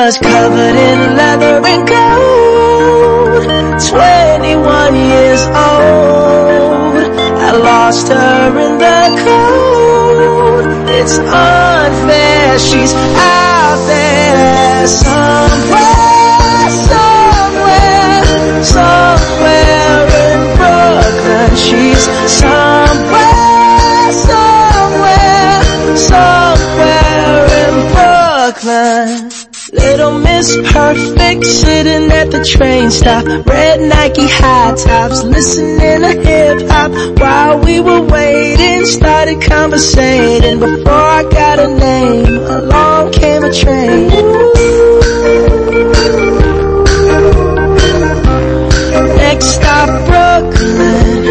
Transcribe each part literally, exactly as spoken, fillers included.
was covered in leather and gold. Twenty-one years old, I lost her in the cold. It's unfair, she's out there somewhere, somewhere, somewhere in Brooklyn. She's somewhere, somewhere, somewhere in Brooklyn. Little Miss Perfect sitting at the train stop, red Nike high tops, listening to hip hop. While we were waiting, started conversating. Before I got a name, along came a train. Next stop, Brooklyn.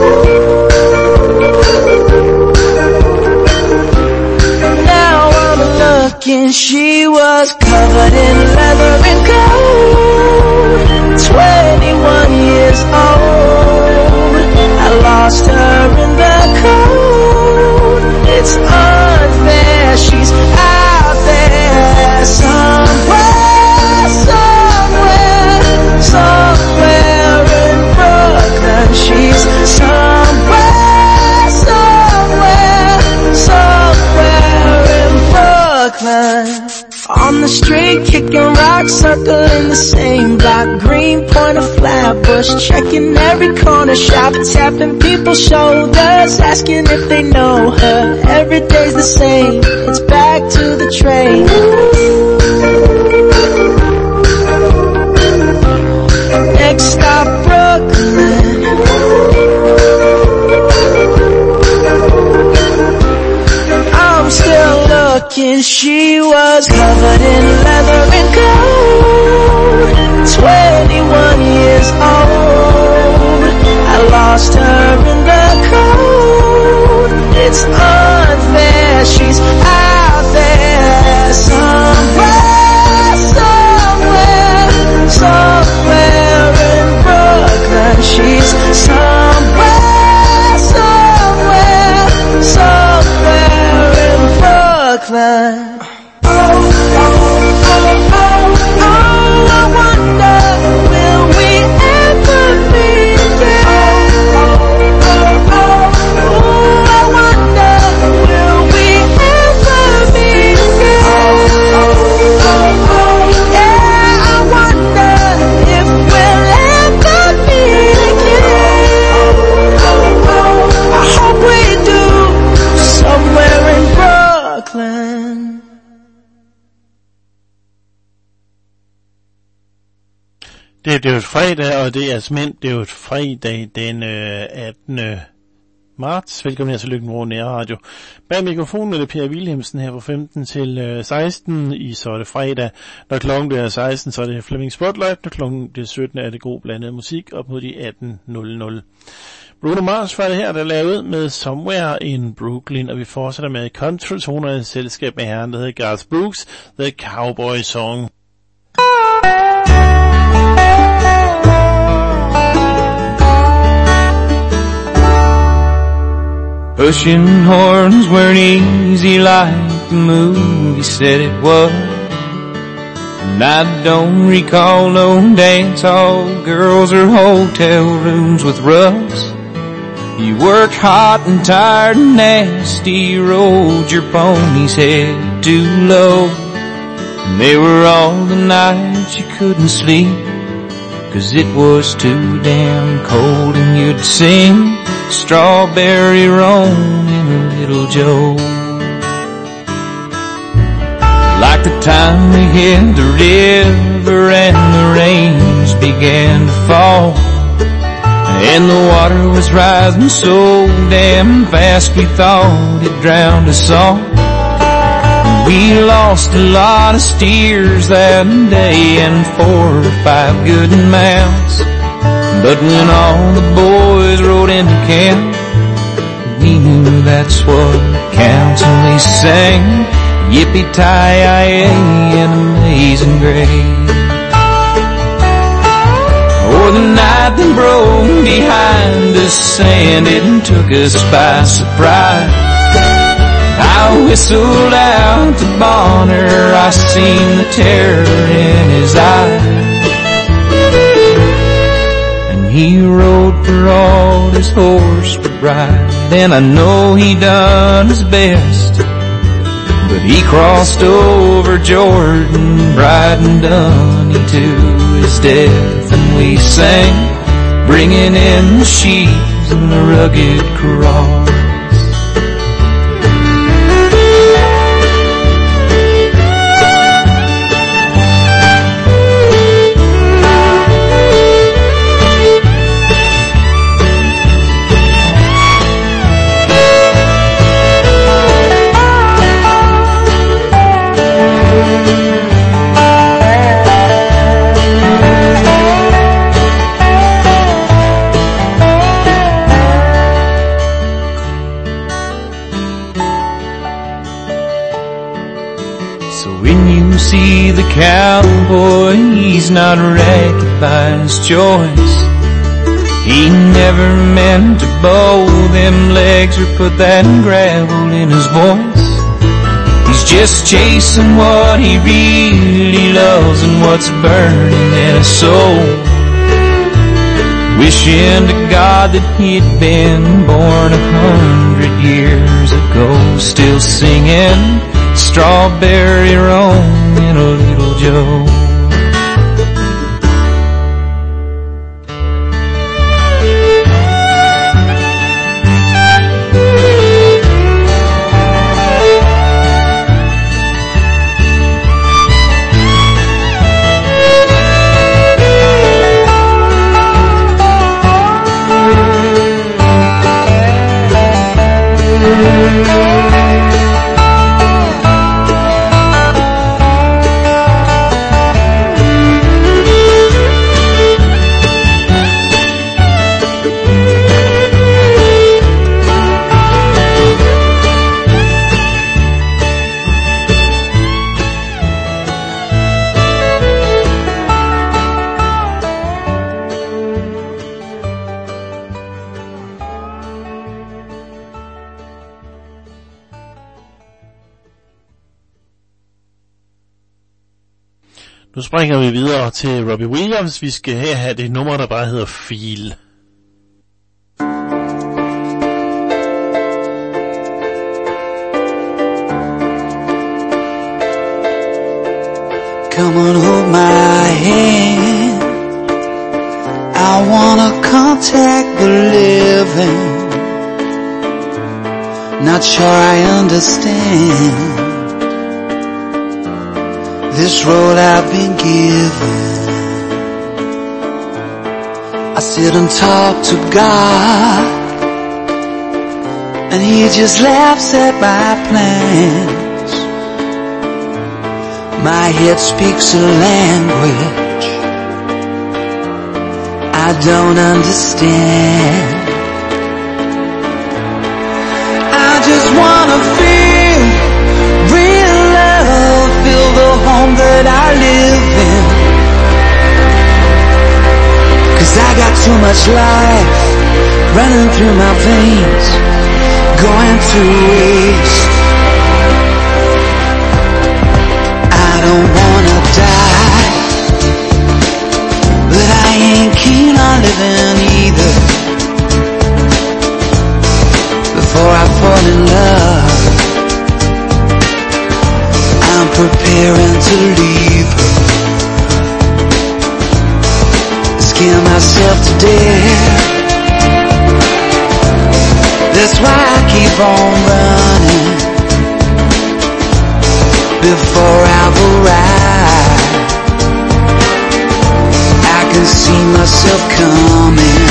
Now I'm looking, she was covered in leather and gold. Twenty-one years old, I lost her in the cold. It's unfair, she's out there somewhere, somewhere, somewhere in Brooklyn. She's somewhere, somewhere, somewhere in Brooklyn. On the street, kicking rocks, circling the same block. Greenpoint or Flatbush, checking every corner shop. Tapping people's shoulders, asking if they know her. Every day's the same, it's back to the train. Next stop, Brooklyn. I'm still looking, she was covered in leather and gold. Twenty-one years old, I lost her in the cold. It's unfair, she's out there somewhere, somewhere, somewhere in Brooklyn. She's somewhere, somewhere, somewhere in Brooklyn. Oh, oh, oh, oh, oh, I wonder, will we ever meet again? Oh, oh, oh, oh, I wonder, will we ever meet again? Oh, oh, oh, oh, yeah, I wonder if we'll ever meet again. Oh, oh, I hope we do, somewhere in Brooklyn. Det er jo et fredag, og det er smænd, det er jo et fredag den øh, attende marts. Velkommen her til Lykken Vrå Nærradio. Bag mikrofonen er det Per Wilhelmsen her fra femten til øh, seksten. I så er det fredag. Når klokken bliver seksten, så er det Flemming Spotlight. Når klokken bliver sytten, er det god blandet musik op mod de atten nul nul. Bruno Mars var det her, der lavede med Somewhere in Brooklyn, og vi fortsætter med country-toner i selskab med herren, der hedder Garth Brooks, The Cowboy Song. Pushing horns weren't easy like the movie said it was, and I don't recall no dance hall girls or hotel rooms with rugs. You worked hot and tired and nasty, rode your pony's head too low, and they were all the nights you couldn't sleep, 'cause it was too damn cold, and you'd sing Strawberry Roan in a Little Joe. Like the time we hit the river and the rains began to fall, and the water was rising so damn fast we thought it drowned us all. We lost a lot of steers that day and four or five good mounts, but when all the boys rode into camp, we knew that's what counts, and we sang Yippee-Ki-Yay and Amazing Grace. Oh, the night that broke behind us and it took us by surprise. I I whistled out to Bonner, I seen the terror in his eyes. And he rode for all his horse would ride, and I know he done his best. But he crossed over Jordan, riding Dunny to his death. And we sang, bringing in the sheaves and the rugged cross. See the cowboy, he's not wrecked by his choice. He never meant to bow them legs or put that gravel in his voice. He's just chasing what he really loves and what's burning in his soul. Wishing to God that he'd been born a hundred years ago, still singing Strawberry Roan in a Little Joe. Nu springer vi videre til Robbie Williams. Vi skal her have det nummer, der bare hedder Feel. Come on, hold my hand. I wanna contact the living. Not sure I understand this road I've been given. I sit and talk to God, and He just laughs at my plans. My head speaks a language I don't understand. I just wanna feel real love, feel the home that I live in. 'Cause I got too much life running through my veins, going to waste. I don't wanna die, but I ain't keen on living either. Before I fall in love, I'm preparing to leave her. Scare myself to death. That's why I keep on running before I've arrived. I can see myself coming.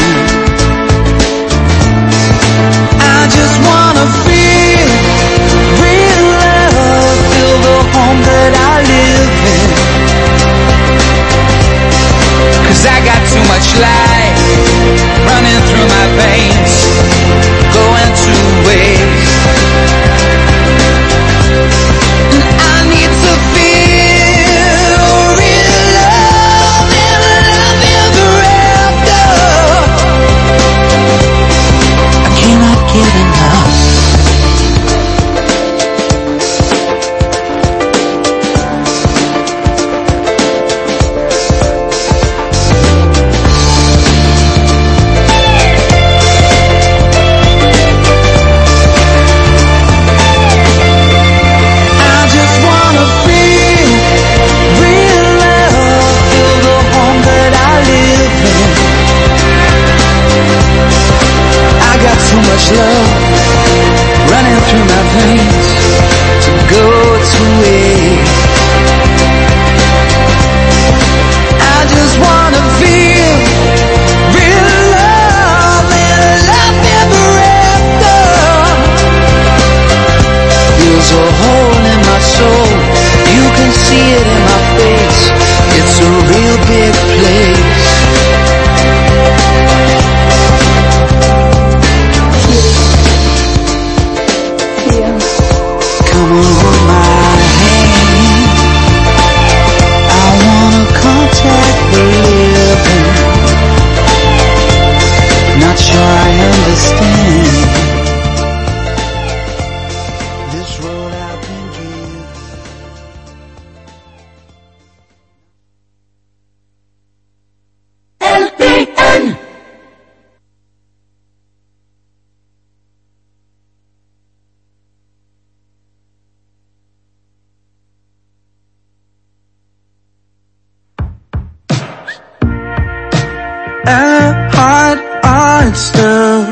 I just wanna feel real love, feel the home that I live in. 'Cause I got too much life running through my veins, going to waste. And I need to feel real love and love ever after. I cannot get enough. er her et eget sted.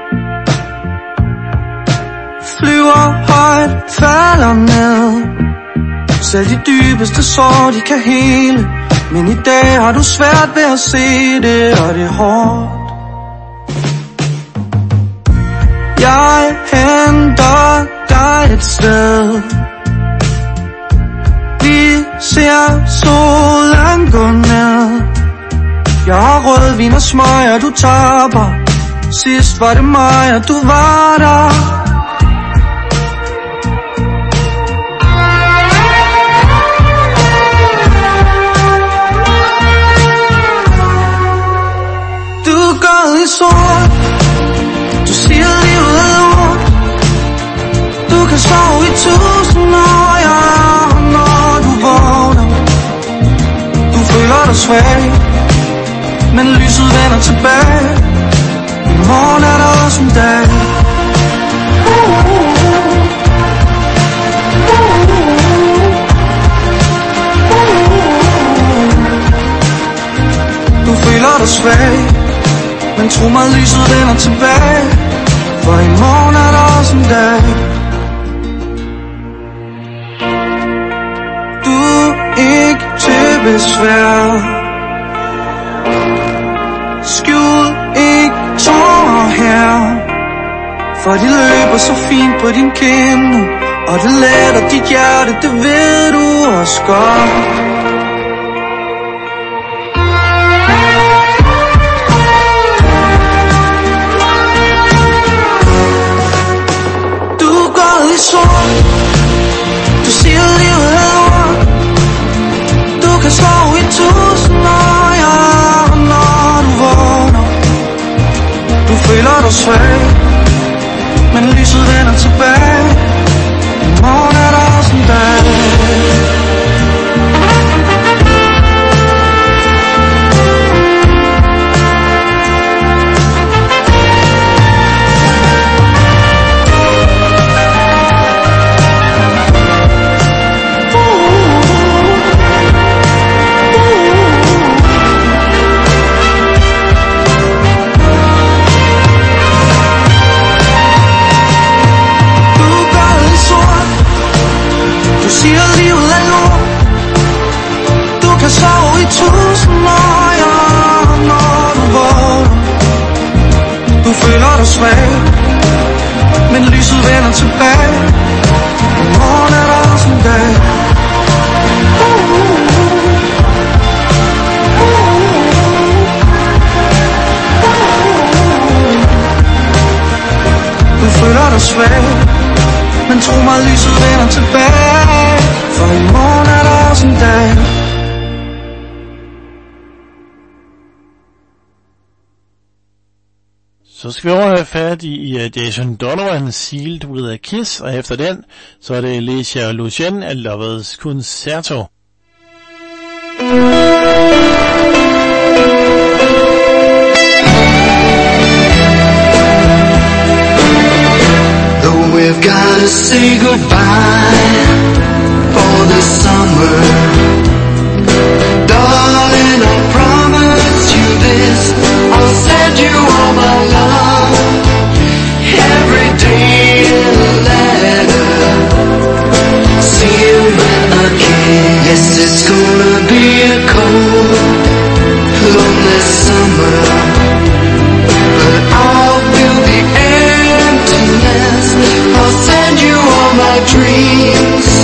Flyver højt, falder ned. Selv de dybeste sår, de kan hele. Men i dag har du svært ved at se det, og det er hårdt. Jeg henter dig et sted. Vi ser solen gå ned. Jeg har rødvin og smøger, du taber. Sidst var det mig, og du var der. I sort. Du siger livet er lort. Du kan sove i tusind år, ja, når du vågner. Du føler dig svag, men lyset vender tilbage. I morgen er der også en dag. Du føler dig svag, men tro mig, lyset vender tilbage. For i morgen er der også en dag. Du er ikke til besvær. Skjul ikke tårer her. For de løber så fint på din kind. Og det letter dit hjerte, det ved du også godt. Du siger livet er lort. Du kan sove i tusind år, ja, når du vågner. Du føler dig svag, men lyset vender tilbage. I morgen er der også en dag. Tusind år, ja, når du vågner. Du føler dig svag, men lyset vender tilbage. I morgen er der også en dag. Du føler dig svag, men tro mig, lyset vender tilbage. For i morgen er der også en dag. Så skal vi over have fat i uh, Jason Donovan, Sealed with a Kiss, og efter den, så er det Alicia Lucien af Lovers Concerto. Though we've gotta say goodbye for the summer, darling, I promise you this, I'll send you all my love, every day in a letter, see you with a kiss. Yes, it's gonna be a cold, lonely summer, but I'll fill the emptiness, I'll send you all my dreams.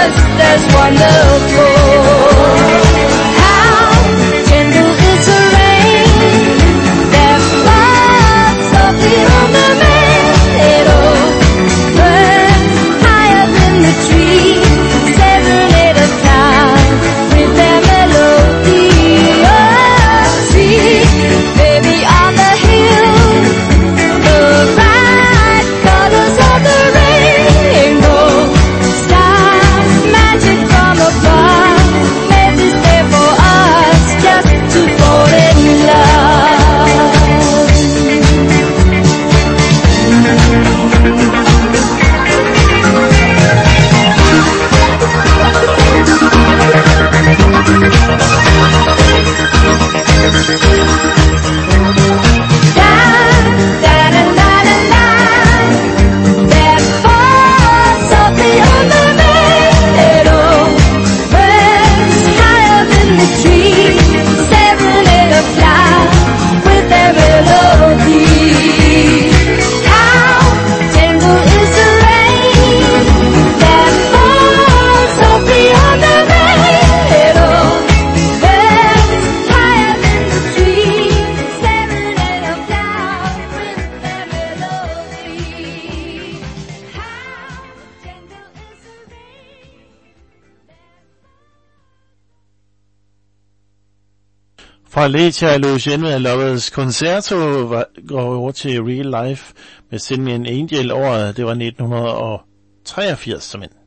just as wonderful. How gentle is the rain that falls softly on the meadow, burns higher than the tree, serenade a cloud with their melody. Oh, see, baby, on the hill, the bright colors of the rainbow, star magic from above, made this day for us just to fall in love. Da, da, da, da, da, da. That falls softly on the meadow, burns higher than the tree, serenade a cloud with their melody. How gentle is the rain that falls softly on the meadow, burns higher than the tree, serenade a cloud with their melody. How gentle is the rain. Fra Lecia Luciano af Lovers Concerto var, går over til Real Life med Send Me an Angel. Året, det var nitten treogfirs som ind.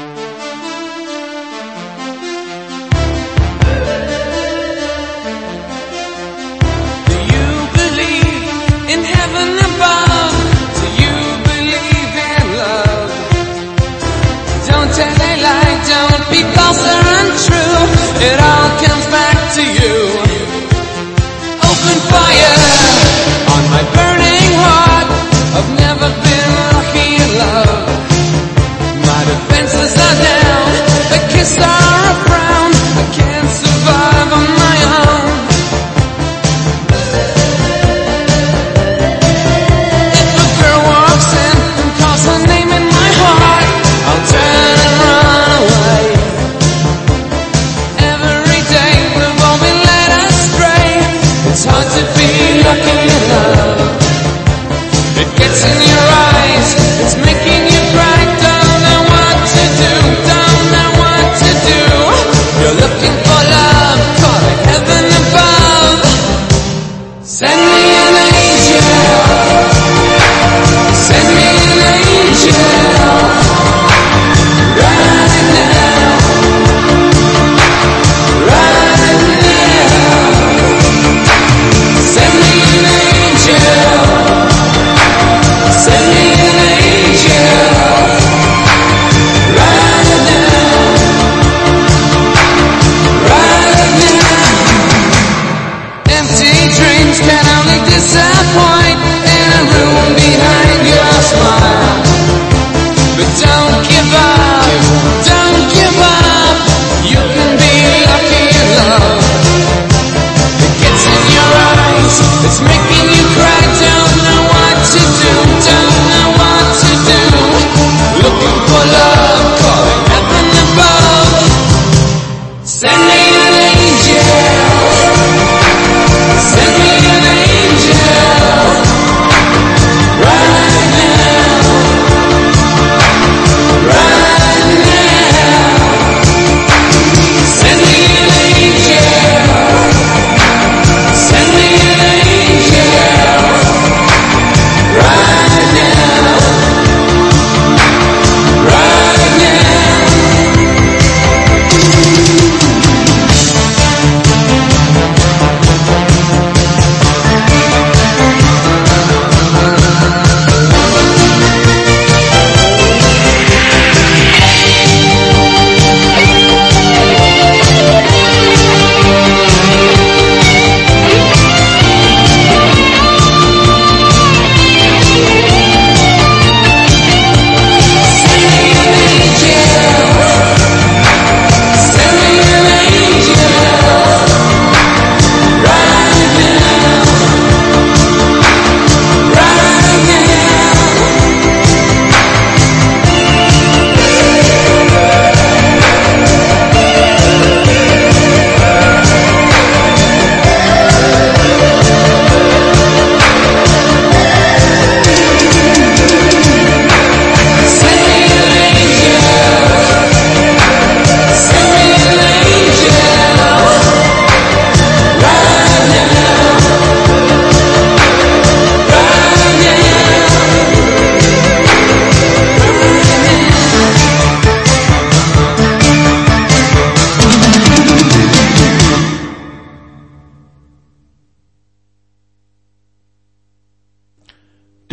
Do you believe in heaven above? Do you believe in love? Don't tell a lie, don't be false or untrue. It all comes back to you. Open fire on my burning heart. I've never been lucky in love. My defenses are down, the kiss are a frown. I can't survive on my own. If a girl walks in and calls her name in my heart, I'll turn and run away. Every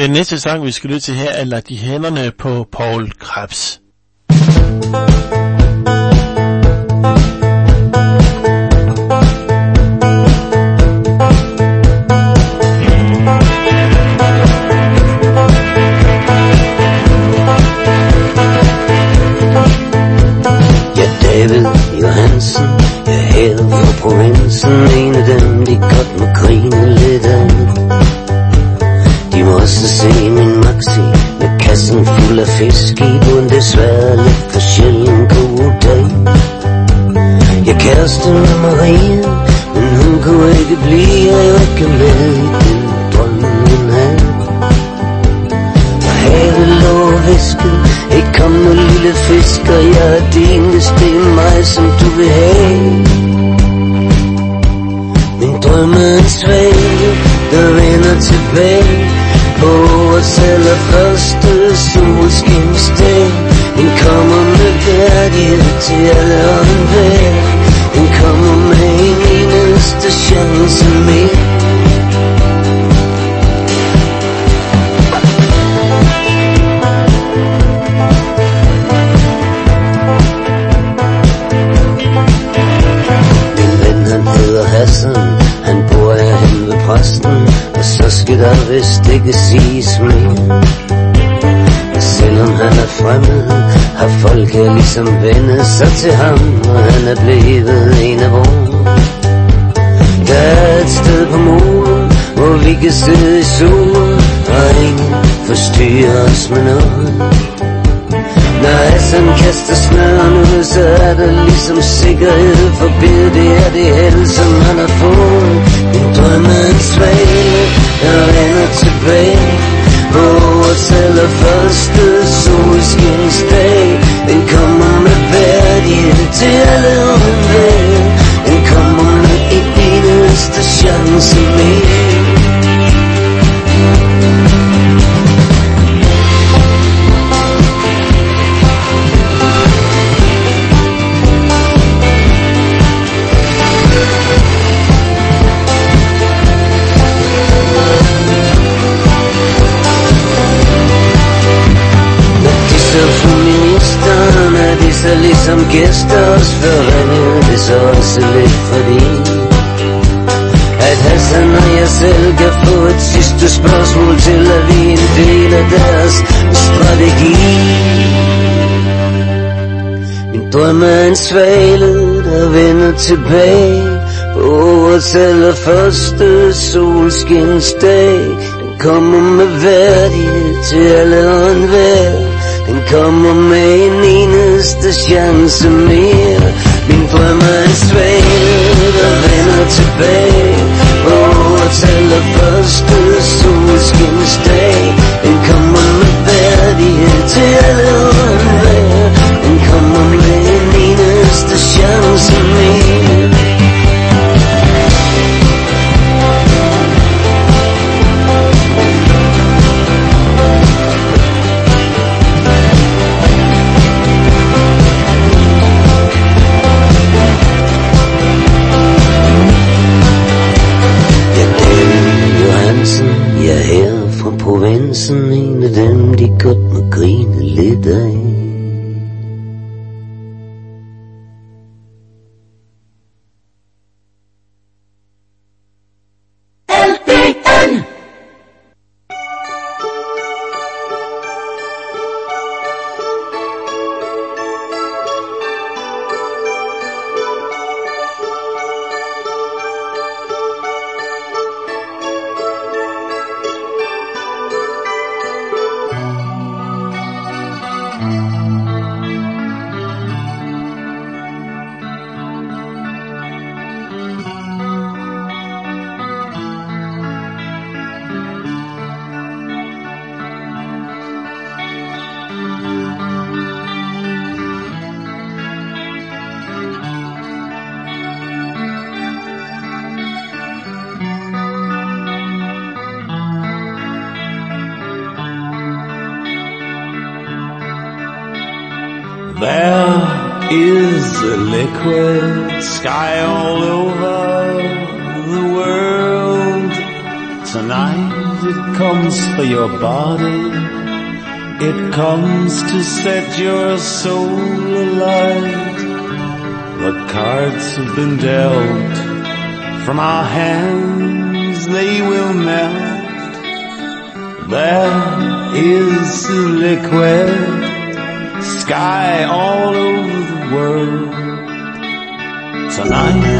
Den næste sang, vi skal lytte til her, er Lad de hænderne på Paul Krebs. David Johansen, jeg er her fra provinsen. En af dem, de godt må grine lidt af. De må også se min maxi med kassen fuld af fisk i. På en desværre lidt for sjælden god dag. Jeg kæreste med Maria, men hun kunne ikke blive. Jeg er ikke med i den drøm, hun havde. Og havet lå visket, ikke kom nu lille fisker, jeg er din, hvis det er mig, som du vil have. Min drøm er en svale, der vender tilbage på vores allerførste solskinsdag. Den kommer med værdighed til alle og enhver. Den kommer med en eneste chance mere. Han bor herhen ved præsten, og så skal der vist ikke siges mere. Og selvom han er fremmed, har folk her ligesom vendet sig til ham, og han er blevet en af vores. Der er et sted på moden, hvor vi kan sidde i solen, og ingen forstyrrer os med noget. Når Hassan kaster snøren ud, så er der ligesom sikkerhed for billedet. Det er det held, som han har fået. En drøm er en svale, der vender tilbage på vores allerførste solskinsdag. Den kommer med værdighed til alle og enhver. Den kommer med en eneste chance mere. Så ligesom gæster os forringet, det så også lidt fordi at Hassan og jeg selv kan få et sidste spørgsmål til, at vi er en del af deres strategi. Min drøm er en svale, der vender tilbage på vores allerførste solskinsdag. Den kommer med værdighed til alle og enhver. Den kommer med en eneste chance mere. Min drøm er en svale, der vender tilbage på vores allerførste solskinsdag. Den kommer med værdighed til alle og enhver. Den kommer med en eneste chance mere. Jeg er her fra provinsen, en af dem, de godt må grine lidt af. There is a liquid sky all over the world tonight. it comes for your body. It comes to set your soul alight. The cards have been dealt. From our hands they will melt. There is the liquid sky all over the world tonight.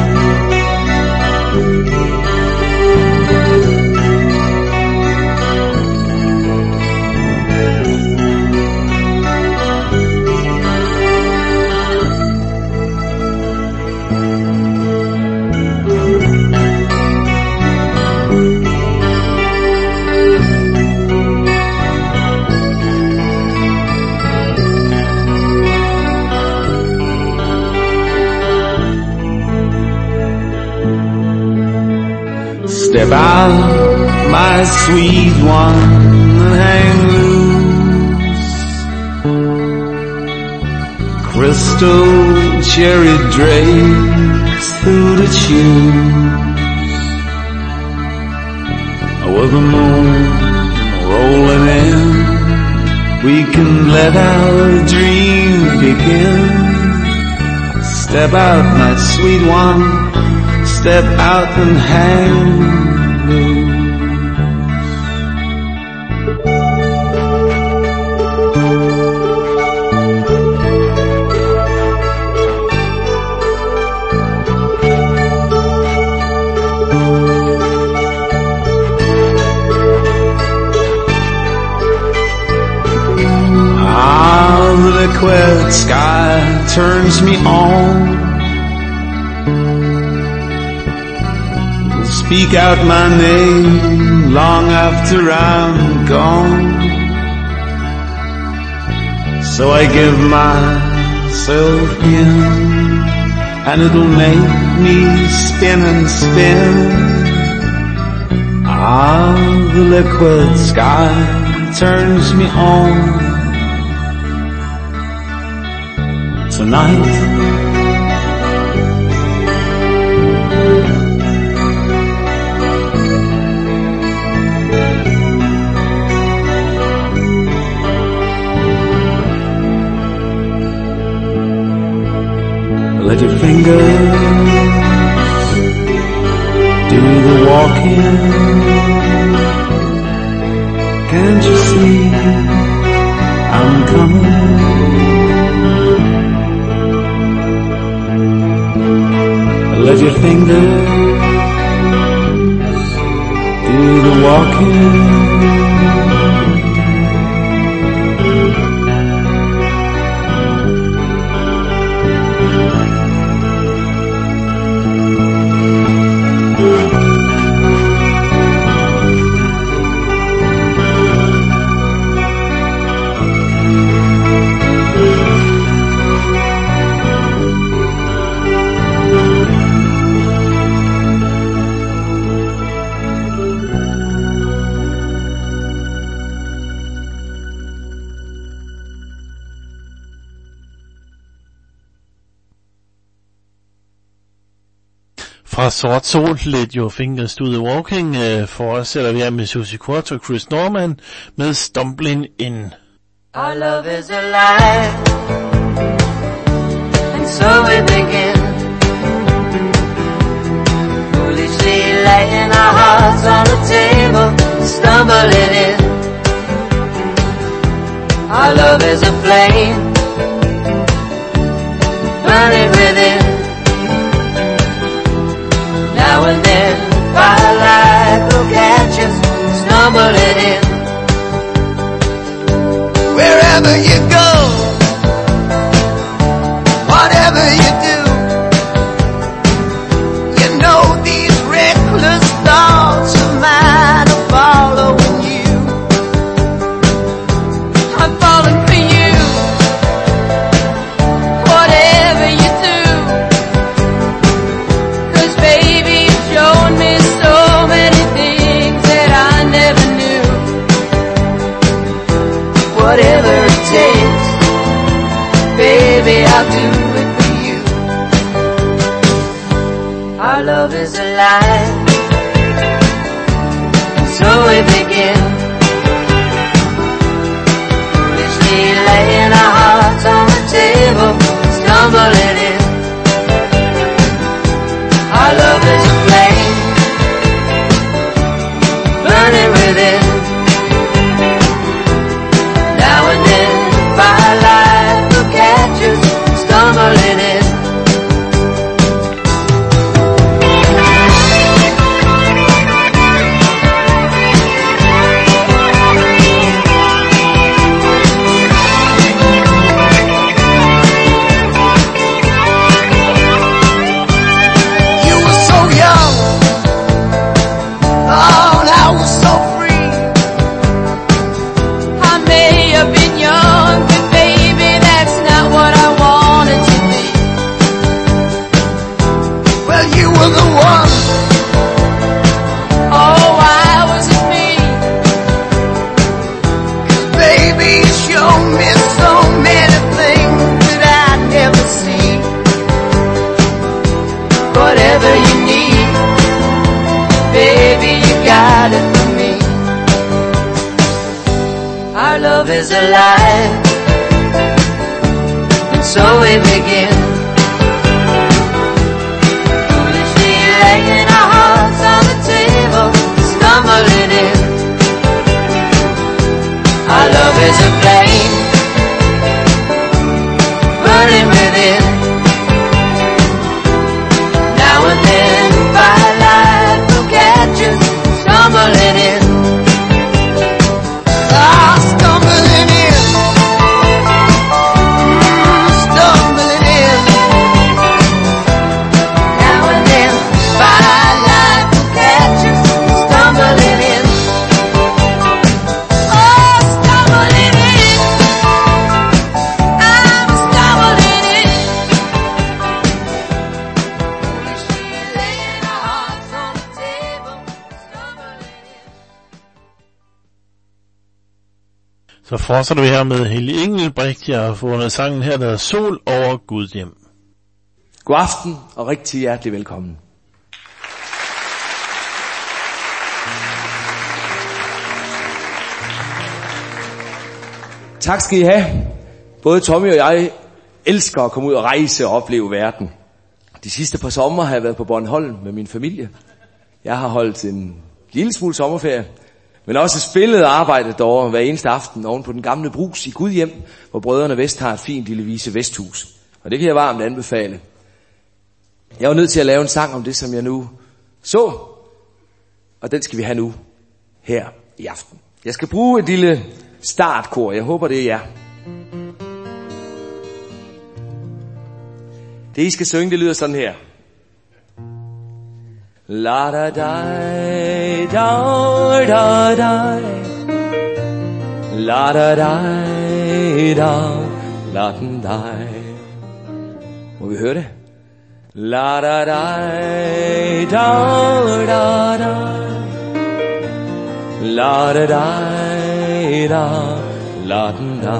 Step out, my sweet one, and hang loose. Crystal cherry drapes through the shoes. With the moon rolling in, we can let our dream begin. Step out, my sweet one, step out and hang loose. Ah, the liquid sky turns me on. Speak out my name long after I'm gone. So I give myself in, and it'll make me spin and spin. Ah, the liquid sky turns me on tonight. Let your fingers do the walking. Can't you see I'm coming? Let your fingers do the walking. Fra Sort Sol, Let Your Fingers Do The Walking. Uh, fortsætter vi her med Susie Quatro og Chris Norman med Stumbling In. Our love is alive, and so we begin, foolishly laying our hearts on the table, stumbling in. Our love is a flame, burning within. Now and then, firelight will catch us, stumbling in. Wherever you go, whatever you do, you know these reckless thoughts of mine are following you. I'm falling for you, whatever you do, 'cause baby you've shown me so many things that I never knew. Whatever it takes, baby, I'll do it for you. Our love is alive, and so we begin. is alive. And so we begin. Foolishly laying our hearts on the table, stumbling in. Our love is a flame, burning within. Now and then, firelight will catch us, stumbling in. Ah, stumbling in. Mm, stumbling in. Now and then, firelight will catch us, stumbling in. Oh, stumbling in. I'm stumbling in. Foolishly laying our hearts on the table, stumbling in. Så fortsætter vi her med Hellig Engelbrecht. Jeg har fundet sangen her, der hedder Sol over Gudhjem. God aften og rigtig hjertelig velkommen. Tak skal I have. Både Tommy og jeg elsker at komme ud og rejse og opleve verden. De sidste par sommer har jeg været på Bornholm med min familie. Jeg har holdt en lille smule sommerferie, men også spillet og arbejdet derovre hver eneste aften oven på den gamle Brugs i Gudhjem, hvor brødrene Vest har et fint lille Vise Vesthus. Og det kan jeg varmt anbefale. Jeg var nødt til at lave en sang om det, som jeg nu så, og den skal vi have nu her i aften. Jeg skal bruge et lille startkor. Jeg håber, det er jer. Det, I skal synge, det lyder sådan her. La da da da da da, la da da da, la den da. Må vi høre det? La da da da da da, la da da da, la den da.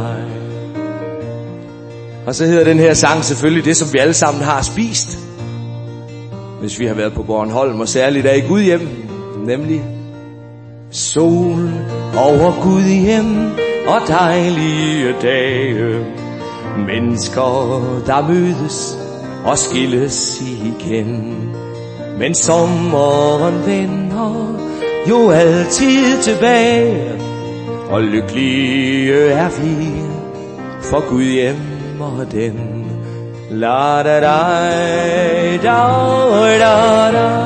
Og så hedder den her sang selvfølgelig det, som vi alle sammen har spist, hvis vi har været på Bornholm, og særligt der i Gudhjem, nemlig sol over Gudhjem og dejlige dage, mennesker der mødes og skilles igen, men sommeren vender jo altid tilbage, og lykkelige er vi for Gudhjem og den. La da da da da da,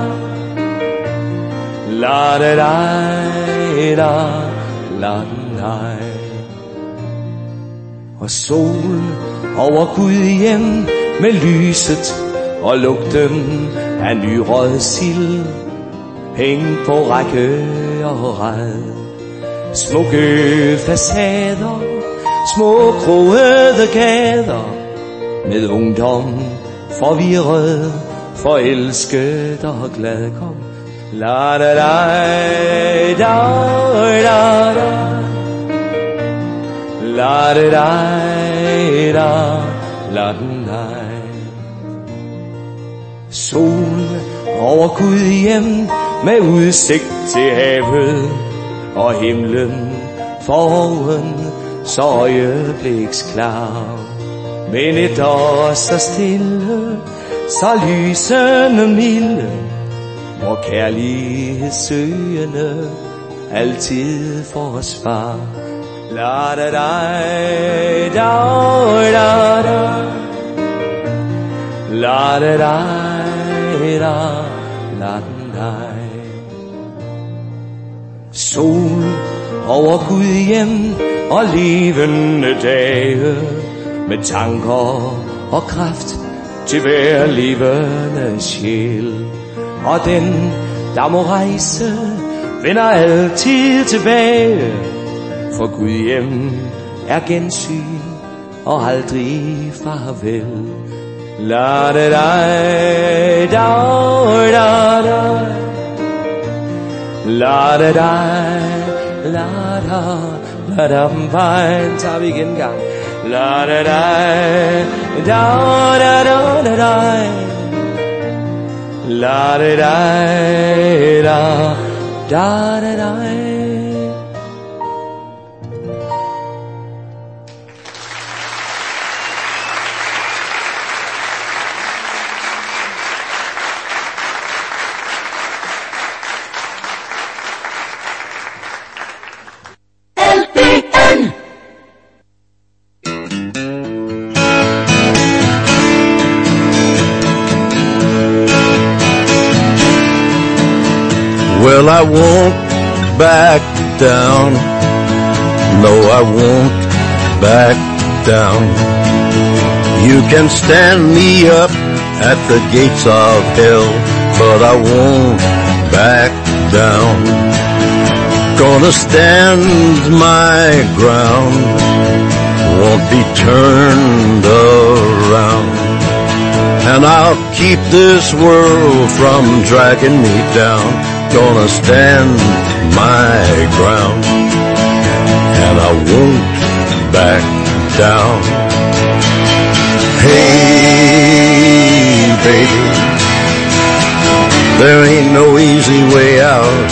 la da da da, la da. Og sol over Gudhjem med lyset og lugten af nyrøget sild, hæng på række og rad, smukke facader, små kroede gader, med ungdom forvirret, forelsket og glad. Kom. La da da da da da, la da da da, la den da. Sol over Gudhjem med udsigt til havet og himlen foroven så øjebliksklar. Men et år så stille, så lysende milde, hvor kærlighedssøgende altid får svar. La da da da da da, la da da da, la da. Sol over Gudhjem og levende dage, med tanker og kraft til hver levende sjæl. Og den, der må rejse, vender altid tilbage, for Gudhjem er gensyn og aldrig farvel. La da da da da da, la da da la da la da vejen tager vi igen gang. La da da da da da da da, la da da da da da da. Well, I won't back down. No, I won't back down. You can stand me up at the gates of hell, but I won't back down. Gonna stand my ground, won't be turned around. And I'll keep this world from dragging me down. Gonna stand my ground, and I won't back down. Hey, baby, there ain't no easy way out.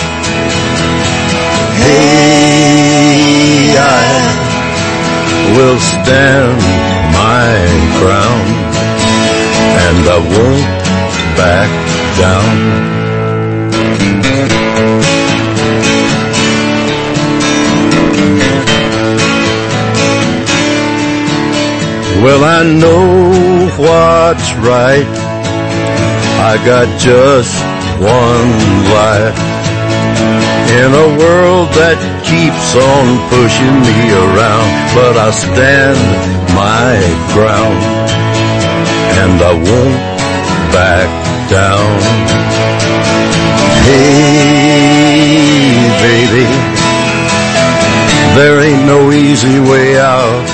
Hey, I will stand my ground, and I won't back down. Well, I know what's right. I got just one life in a world that keeps on pushing me around, but I stand my ground, and I won't back down. Hey, baby, there ain't no easy way out.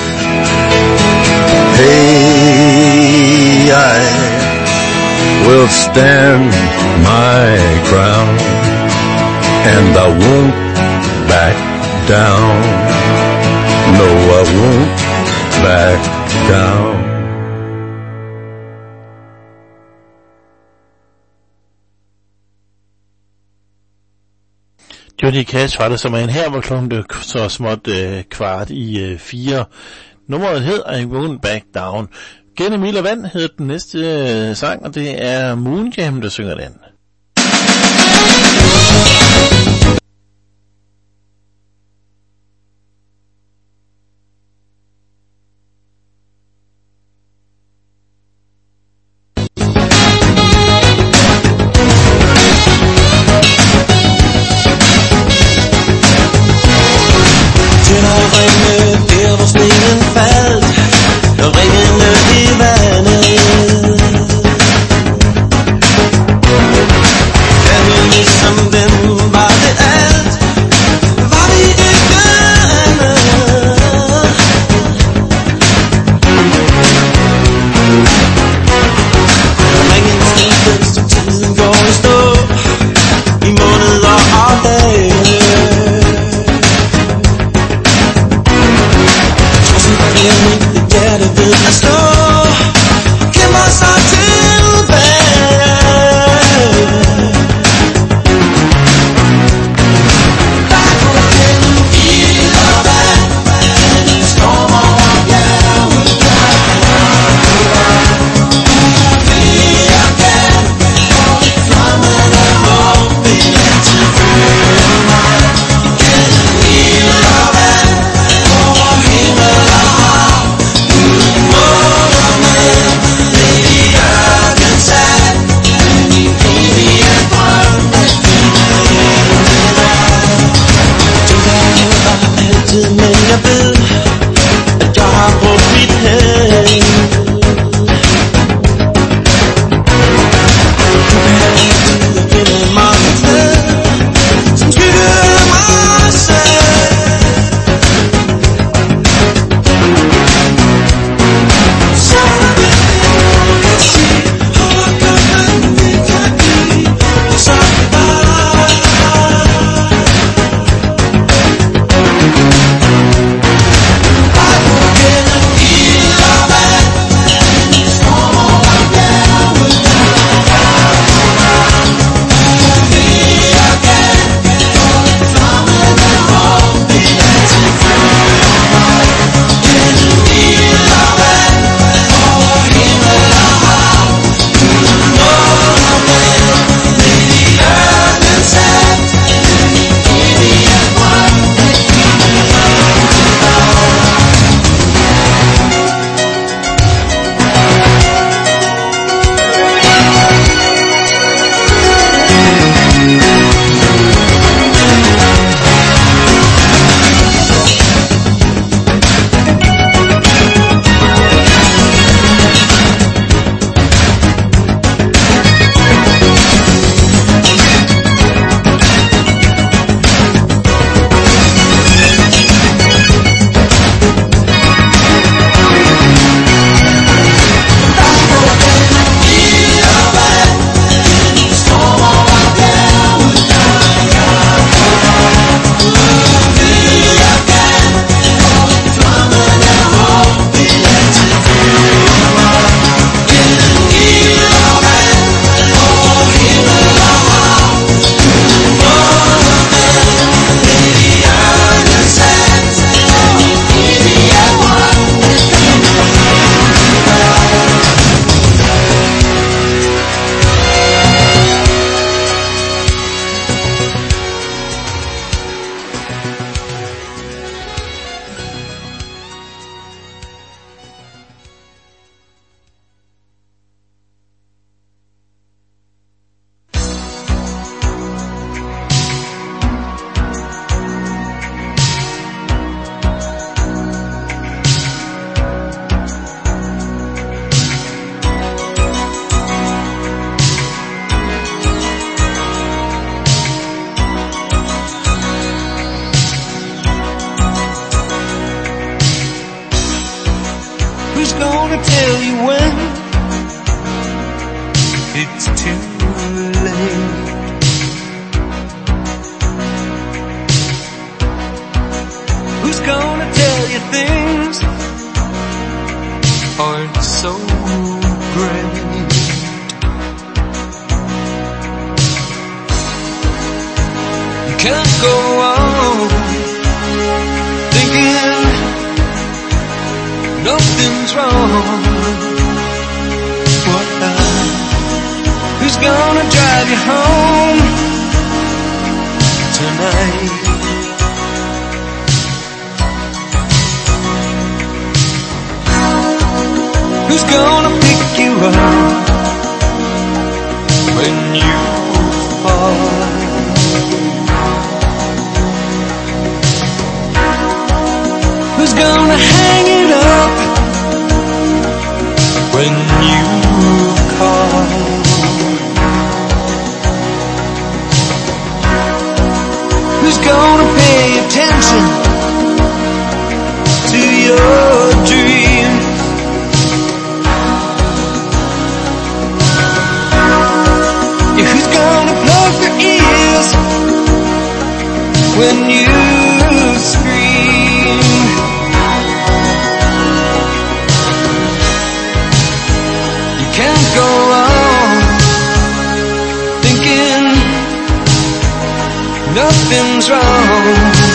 Hey, I will stand my ground, and I won't back down. No, I won't back down. Johnny Cash var det som en her, hvor klokken blev så småt øh, kvart i øh, fire. Nummeret hed I Won't Back Down. Gennem ild og vand hed den næste øh, sang, og det er Moon Jam, der synger den. Ringende i vandet. too late. Who's gonna tell you things aren't so great? You can't go on thinking nothing's wrong. What now? Who's gonna drive you home tonight? Who's gonna pick you up when you fall? Who's gonna hang it up when you call? Who's gonna pay attention to your dreams? Yeah, who's gonna plug their ears when you scream? You can't go on thinking nothing's wrong.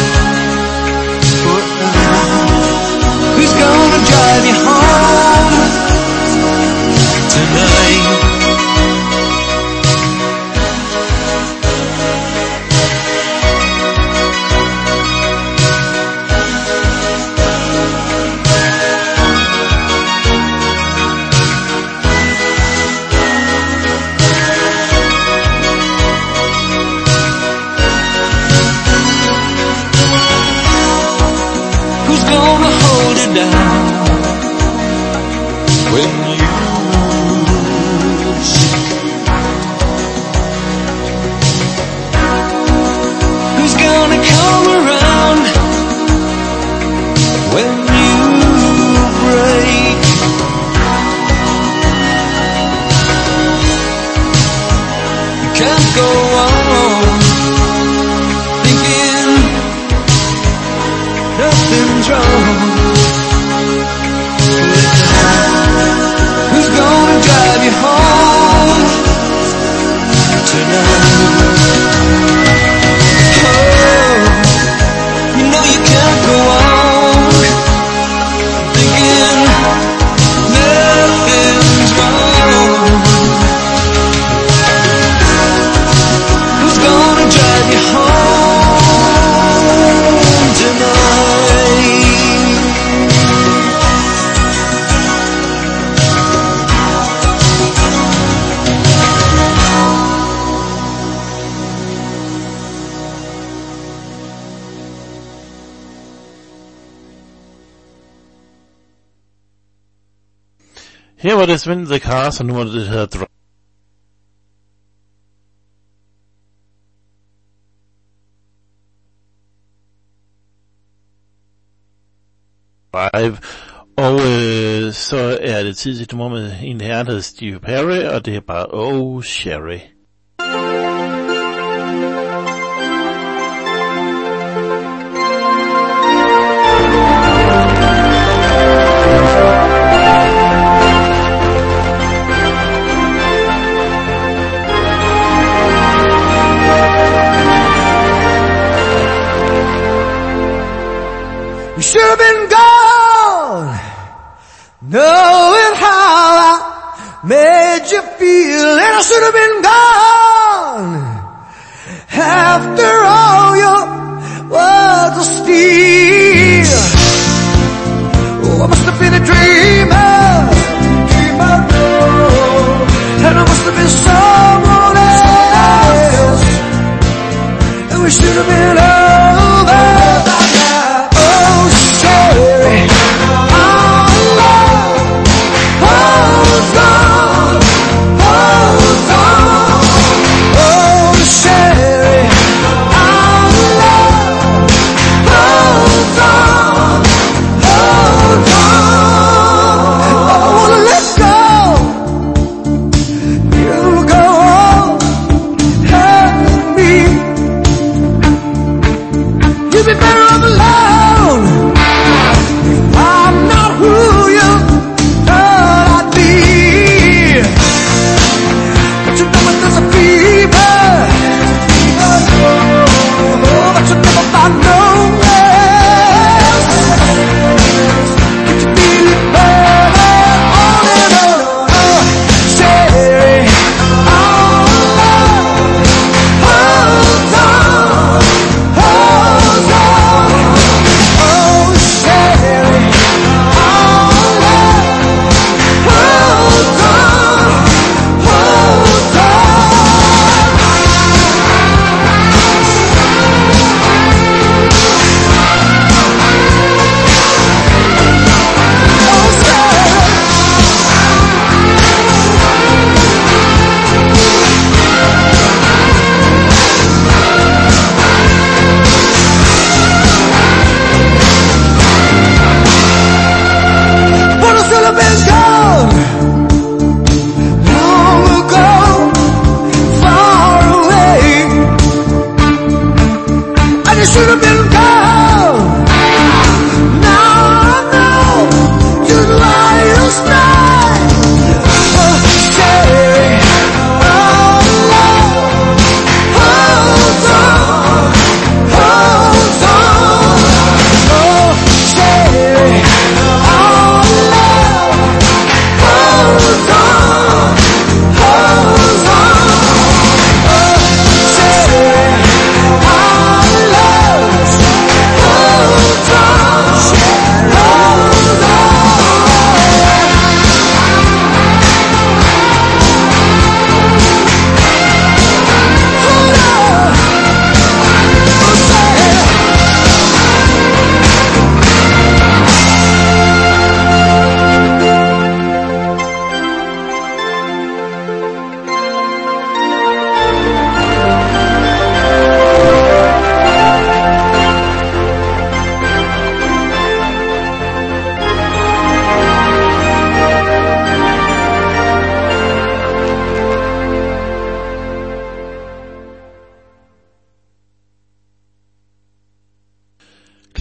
Who's gonna drive you home tonight? Who's gonna hold it down when you lose? Who's gonna come around when you break? You can't go on thinking nothing's wrong. Who's gonna drive you home tonight? Oh, you know you can't go on thinking nothing's wrong. Who's gonna drive you home tonight? Her var det Sven The Cars, og nu var det, det hedder Drive. Og øh, så er det tid til et nummer med en herre, der hedder Steve Perry, og det er bare Oh Sherry. You should have been gone, knowing how I made you feel, and I should have been gone after all your words of steel. Oh, I must have been a dreamer, dreamer, no, and I must have been someone else, and we should have been over. Oh,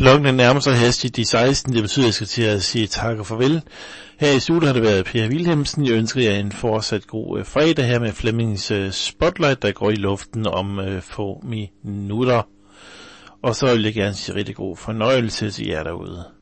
Klokken nærmer sig hastigt de seksten, det betyder, at jeg skal til at sige tak og farvel. Her i studiet har det været Per Wilhelmsen. Jeg ønsker jer en fortsat god øh, fredag her med Flemmings øh, Spotlight, der går i luften om øh, få minutter. Og så vil jeg gerne sige rigtig god fornøjelse til jer derude.